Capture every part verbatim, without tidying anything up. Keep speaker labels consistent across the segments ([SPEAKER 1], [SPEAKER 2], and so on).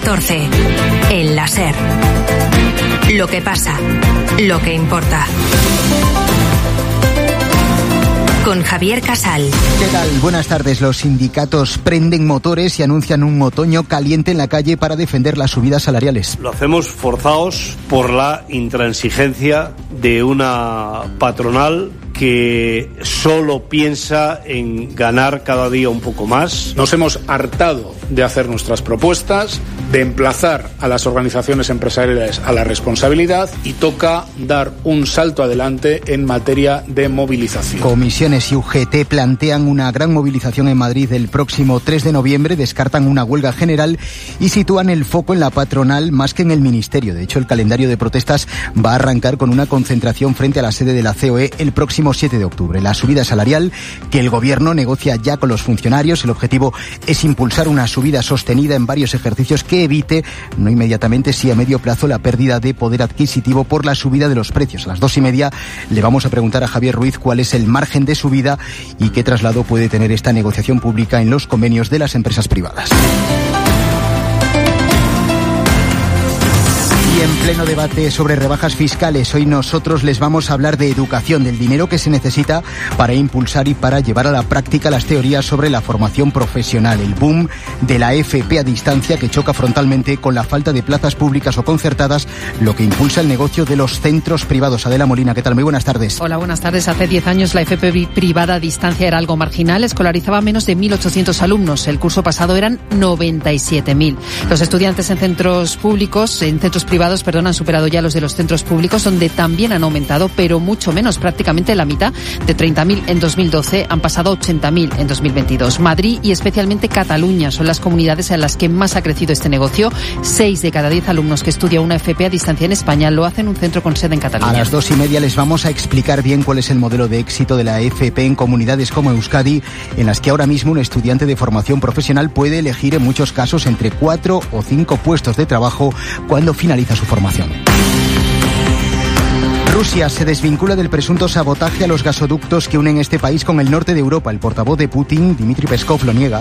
[SPEAKER 1] catorce. El La SER. Lo que pasa, lo que importa. Con Javier Casal.
[SPEAKER 2] ¿Qué tal? Buenas tardes. Los sindicatos prenden motores y anuncian un otoño caliente en la calle para defender las subidas salariales.
[SPEAKER 3] Lo hacemos forzados por la intransigencia de una patronal que solo piensa en ganar cada día un poco más.
[SPEAKER 4] Nos hemos hartado de hacer nuestras propuestas, de emplazar a las organizaciones empresariales a la responsabilidad y toca dar un salto adelante en materia de movilización.
[SPEAKER 2] Comisiones y U G T plantean una gran movilización en Madrid el próximo tres de noviembre, descartan una huelga general y sitúan el foco en la patronal más que en el Ministerio. De hecho, el calendario de protestas va a arrancar con una concentración frente a la sede de la C O E el próximo siete de octubre. La subida salarial que el Gobierno negocia ya con los funcionarios. El objetivo es impulsar una subida sostenida en varios ejercicios que evite, no inmediatamente, sí a medio plazo, la pérdida de poder adquisitivo por la subida de los precios. A las dos y media le vamos a preguntar a Javier Ruiz cuál es el margen de subida y qué traslado puede tener esta negociación pública en los convenios de las empresas privadas. Y en pleno debate sobre rebajas fiscales, hoy nosotros les vamos a hablar de educación, del dinero que se necesita para impulsar y para llevar a la práctica las teorías sobre la formación profesional, el boom de la F P a distancia que choca frontalmente con la falta de plazas públicas o concertadas, lo que impulsa el negocio de los centros privados. Adela Molina, ¿qué tal? Muy buenas tardes.
[SPEAKER 5] Hola, buenas tardes. Hace diez años la F P privada a distancia era algo marginal, escolarizaba menos de mil ochocientos alumnos. El curso pasado eran noventa y siete mil. Los estudiantes en centros públicos, en centros privados, perdón, han superado ya los de los centros públicos, donde también han aumentado, pero mucho menos, prácticamente la mitad. De treinta mil en dos mil doce han pasado a ochenta mil en dos mil veintidós. Madrid y especialmente Cataluña son las comunidades en las que más ha crecido este negocio. Seis de cada diez alumnos que estudian una F P a distancia en España lo hacen en un centro con sede en Cataluña.
[SPEAKER 2] A las dos y media les vamos a explicar bien cuál es el modelo de éxito de la F P en comunidades como Euskadi, en las que ahora mismo un estudiante de formación profesional puede elegir en muchos casos entre cuatro o cinco puestos de trabajo cuando finaliza su formación. Rusia se desvincula del presunto sabotaje a los gasoductos que unen este país con el norte de Europa. El portavoz de Putin, Dmitry Peskov, lo niega.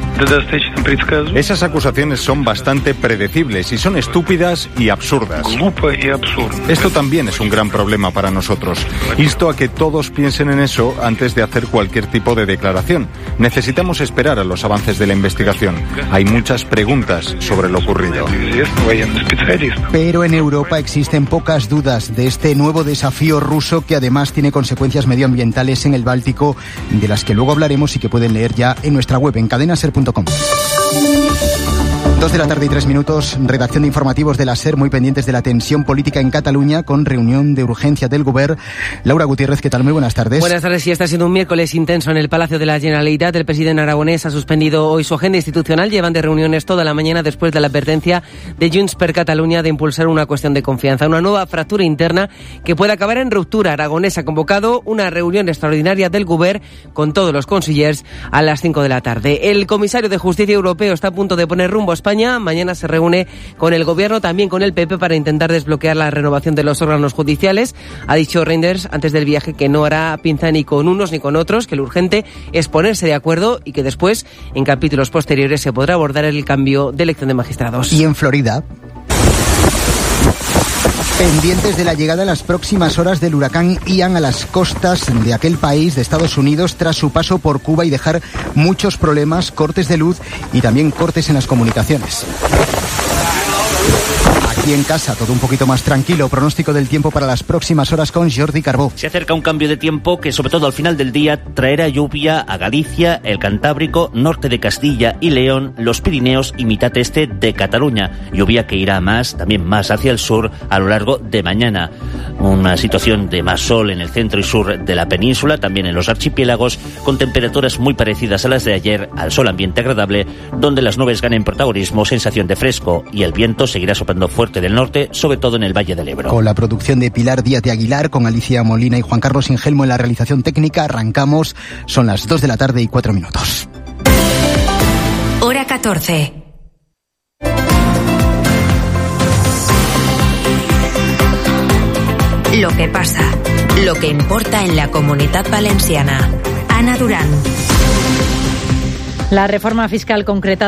[SPEAKER 6] Esas acusaciones son bastante predecibles y son estúpidas y absurdas. Esto también es un gran problema para nosotros. Insto a que todos piensen en eso antes de hacer cualquier tipo de declaración. Necesitamos esperar a los avances de la investigación. Hay muchas preguntas sobre lo ocurrido.
[SPEAKER 2] Pero en Europa existen pocas dudas de este nuevo desafío ruso, que además tiene consecuencias medioambientales en el Báltico, de las que luego hablaremos y que pueden leer ya en nuestra web en cadenaser punto com. Dos de la tarde y tres minutos, redacción de informativos de la SER, muy pendientes de la tensión política en Cataluña, con reunión de urgencia del Govern. Laura Gutiérrez, ¿qué tal? Muy buenas tardes.
[SPEAKER 7] Buenas tardes. Sí, está siendo un miércoles intenso en el Palacio de la Generalitat. El presidente aragonés ha suspendido hoy su agenda institucional. Llevan de reuniones toda la mañana después de la advertencia de Junts per Catalunya de impulsar una cuestión de confianza, una nueva fractura interna que puede acabar en ruptura. Aragonés ha convocado una reunión extraordinaria del Govern con todos los consellers a las cinco de la tarde. El comisario de Justicia Europeo está a punto de poner rumbo a España. Mañana se reúne con el Gobierno, también con el P P, para intentar desbloquear la renovación de los órganos judiciales. Ha dicho Reinders antes del viaje que no hará pinza ni con unos ni con otros, que lo urgente es ponerse de acuerdo y que después, en capítulos posteriores, se podrá abordar el cambio de elección de magistrados.
[SPEAKER 2] Y en Florida, pendientes de la llegada en las próximas horas del huracán Ian a las costas de aquel país de Estados Unidos tras su paso por Cuba y dejar muchos problemas, cortes de luz y también cortes en las comunicaciones. Aquí en casa, todo un poquito más tranquilo. Pronóstico del tiempo para las próximas horas con Jordi Carbó.
[SPEAKER 8] Se acerca un cambio de tiempo que, sobre todo al final del día, traerá lluvia a Galicia, el Cantábrico, norte de Castilla y León, los Pirineos y mitad este de Cataluña. Lluvia que irá más, también más hacia el sur a lo largo de mañana. Una situación de más sol en el centro y sur de la península, también en los archipiélagos, con temperaturas muy parecidas a las de ayer, al sol ambiente agradable, donde las nubes ganen protagonismo, sensación de fresco y el viento seguirá soplando fuerte del norte, sobre todo en el Valle del Ebro.
[SPEAKER 2] Con la producción de Pilar Díaz de Aguilar, con Alicia Molina y Juan Carlos Ingelmo en la realización técnica, arrancamos. Son las dos de la tarde y cuatro minutos.
[SPEAKER 1] Hora catorce. Lo que pasa, lo que importa en la Comunitat Valenciana. Ana Durán.
[SPEAKER 5] La reforma fiscal concretada